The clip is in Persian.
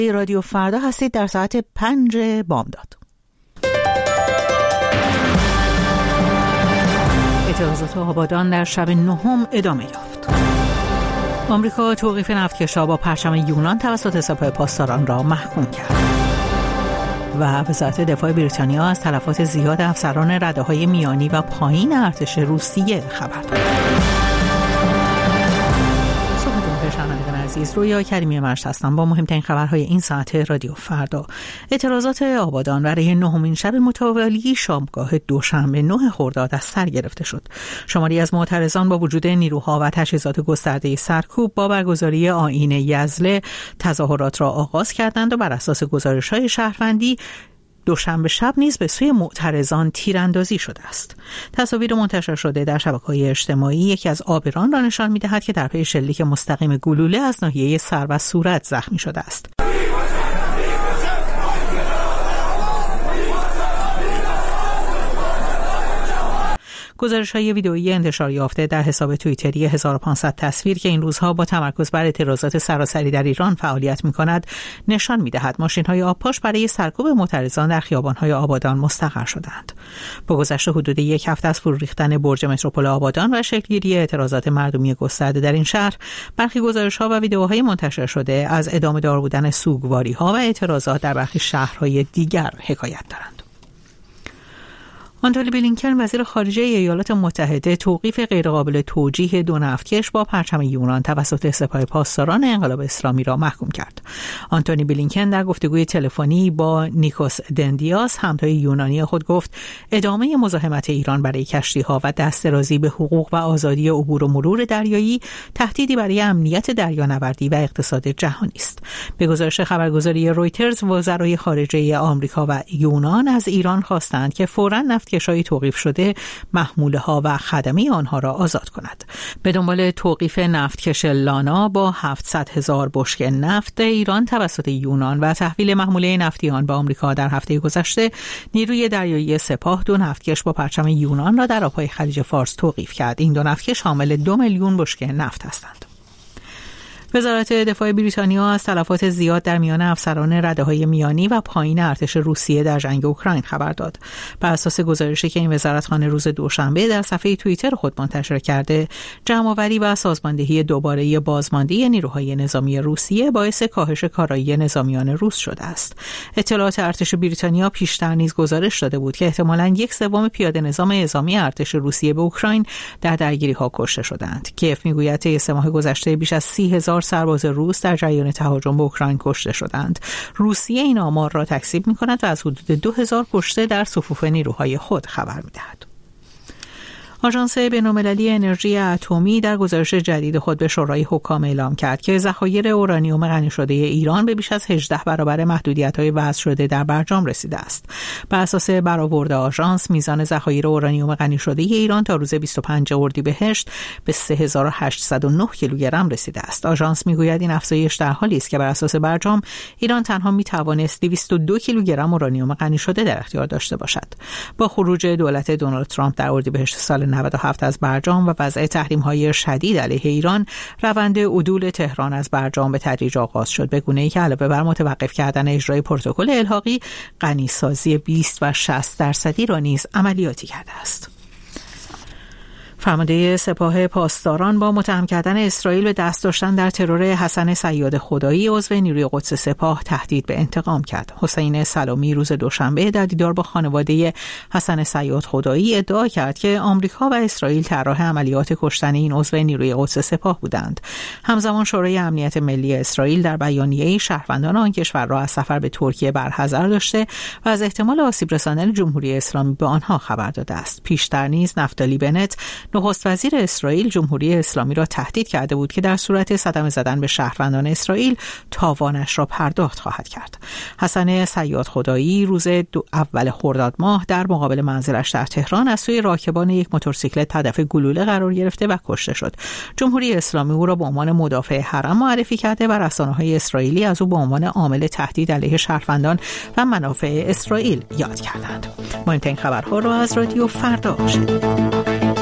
رادیو فردا هستید در ساعت 5 بامداد. اعتراضات آبادان در شب نهم ادامه یافت. آمریکا توقیف نفتکش‌ها با پرچم یونان توسط سپاه پاسداران را محکوم کرد. و وزارت دفاع بریتانیا از تلفات زیاد افسران رده‌های میانی و پایین ارتش روسیه خبر داد. شنوندگان عزیز، رویا کریمی مرشد هستم با مهمترین خبرهای این ساعت رادیو فردا. اعتراضات آبادان برای نهمین شب متوالی شامگاه دوشنبه 9 خرداد از سر گرفته شد. شماری از معترضان با وجود نیروها و تجهیزات گسترده سرکوب با برگزاری آیین یزله تظاهرات را آغاز کردند و بر اساس گزارش‌های شهروندی دوشنبه شب نیز به سوی معترضان تیراندازی شده است. تصاویر منتشر شده در شبکه‌های اجتماعی یکی از عابران را نشان می‌دهد که در پی شلیک مستقیم گلوله از ناحیه سر و صورت زخمی شده است. گزارش‌های ویدئویی انتشار یافته در حساب توییتری 1500 تصویر که این روزها با تمرکز بر اعتراضات سراسری در ایران فعالیت می‌کند نشان می‌دهد ماشین‌های آبپاش برای سرکوب معترضان در خیابان‌های آبادان مستقر شدند. با گذشت حدود یک هفته از فرو ریختن برج متروپول آبادان و شکل‌گیری اعتراضات مردمی گسترده در این شهر، برخی گزارش‌ها و ویدئوهای منتشر شده از ادامه دار بودن سوگواری‌ها و اعتراضات در برخی شهرهای دیگر حکایت دارند. آنتونی بلینکن وزیر خارجه ایالات متحده توقیف غیرقابل توجیه دو نفتکش با پرچم یونان توسط سپاه پاسداران انقلاب اسلامی را محکوم کرد. آنتونی بلینکن در گفتگوی تلفنی با نیکوس دندیاس همتای یونانی خود گفت ادامه مزاحمت ایران برای کشتی‌ها و دسترازی به حقوق و آزادی عبور و مرور دریایی تهدیدی برای امنیت دریانوردی و اقتصاد جهانی است. به گزارش خبرگزاری رویترز، وزرای خارجه آمریکا و یونان از ایران خواستند که فوراً کشتی توقیف شده محموله‌ها و خدمه آنها را آزاد کند. به دنبال توقیف نفتکش لانا با 700,000 بشکه نفت ایران توسط یونان و تحویل محموله نفتی آن به آمریکا در هفته گذشته، نیروی دریایی سپاه دو نفتکش با پرچم یونان را در آبهای خلیج فارس توقیف کرد. این دو نفتکش حامل 2 میلیون بشکه نفت هستند. وزارت دفاع بریتانیا از تلفات زیاد در میان افسران رده‌های میانی و پایین ارتش روسیه در جنگ اوکراین خبر داد. بر اساس گزارشی که این وزارتخانه روز دوشنبه در صفحه توییتر خود منتشر کرده، جمع‌آوری و سازماندهی دوباره بازماندهی نیروهای نظامی روسیه باعث کاهش کارایی نظامیان روس شده است. اطلاعات ارتش بریتانیا پیشتر نیز گزارش داده بود که احتمالاً 1/3 پیاده نظام نظامی ارتش روسیه به اوکراین در درگیری‌ها کشته شدند. کیف می‌گوید طی 3 ماه گذشته بیش از 30,000 سرباز روس در جریان تهاجم به اوکراین کشته شدند. روسیه این آمار را تکذیب می‌کند و از حدود 2000 کشته در صفوف نیروهای خود خبر می‌دهد. آژانس بین‌المللی انرژی اتمی در گزارش جدید خود به شورای حکام اعلام کرد که ذخایر اورانیوم غنی شده ایران به بیش از 18 برابر محدودیت‌های وضع شده در برجام رسیده است. بر اساس برآورد آژانس، میزان ذخایر اورانیوم غنی شده ایران تا روز 25 اردیبهشت به 3809 کیلوگرم رسیده است. آژانس میگوید این افزایش در حالی است که بر اساس برجام ایران تنها میتوانست 202 کیلوگرم اورانیوم غنی شده در اختیار داشته باشد. با خروج دولت دونالد ترامپ در اردیبهشت سال 97 از برجام و وضع تحریم‌های شدید علیه ایران، روند عدول تهران از برجام به تدریج آغاز شد، به گونه‌ای که علاوه بر متوقف کردن اجرای پروتکل الحاقی، غنیسازی 20 و 60% را نیز عملیاتی کرده است. فرمانده سپاه پاسداران با متهم کردن اسرائیل به دست داشتن در ترور حسن صیاد خدایی عضو نیروی قدس سپاه تهدید به انتقام کرد. حسین سلامی روز دوشنبه در دیدار با خانواده حسن صیاد خدایی ادعا کرد که آمریکا و اسرائیل طراح عملیات کشتن این عضو نیروی قدس سپاه بودند. همزمان شورای امنیت ملی اسرائیل در بیانیه‌ای شهروندان آن کشور را از سفر به ترکیه برحذر داشته و از احتمال آسیب رساندن جمهوری اسلامی به آنها خبر داده است. پیشتر نیز نفتالی بنت، نخست وزیر اسرائیل، جمهوری اسلامی را تهدید کرده بود که در صورت صدمه زدن به شهروندان اسرائیل تاوانش را پرداخت خواهد کرد. حسن صیاد خدایی روز اول خرداد ماه در مقابل منزلش در تهران از سوی راکبان یک موتورسیکلت هدف گلوله قرار گرفته و کشته شد. جمهوری اسلامی او را به عنوان مدافع حرم معرفی کرده و رسانه‌های اسرائیلی از او به عنوان عامل تهدید علیه شهروندان و منافع اسرائیل یاد کردند. مهمترین خبرها را از رادیو فردا شنیدید.